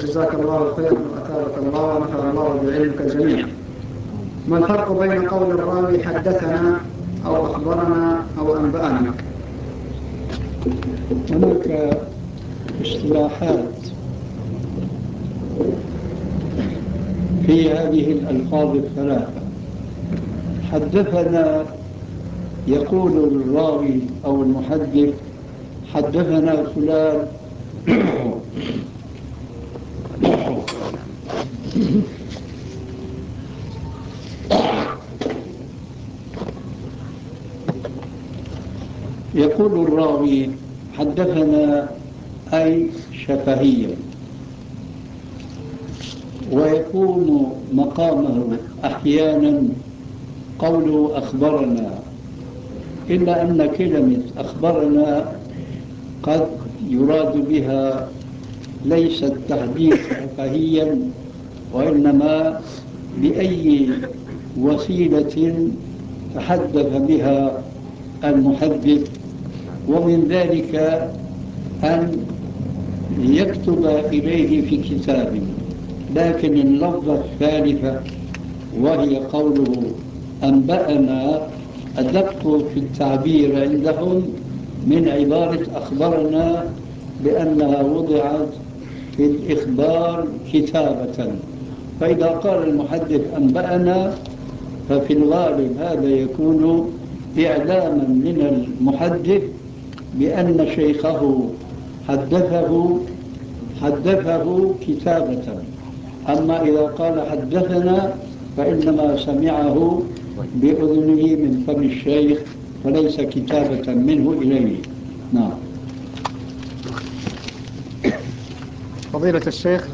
جزاك الله خيرا وأثابك الله ونفع الله بعلمك جميعا. ما الفرق بين قول الراوي حدثنا أو أخبرنا أو أنبأنا؟ هناك اصطلاحات في هذه الألفاظ الثلاثة. حدثنا يقول الراوي أو المحدث حدثنا فلان يقول الراوي حدثنا أي شفهيا، ويكون مقامه أحيانا قوله أخبرنا، إلا أن كلمة أخبرنا قد يراد بها ليس التحديث شفهيا، وإنما بأي وسيلة تحدث بها المحدث، ومن ذلك أن يكتب إليه في كتابه. لكن اللفظة الثالثة وهي قوله أنبأنا أدق في التعبير عندهم من عبارة أخبرنا، لأنها وضعت في الإخبار كتابة. فإذا قال المحدث أنبأنا ففي الغالب هذا يكون إعلاما من المحدث بأن شيخه حدثه كتابة. أما إذا قال حدثنا فإنما سمعه بأذنه من فم الشيخ، فليس كتابة منه إليه. نعم. فضيلة الشيخ،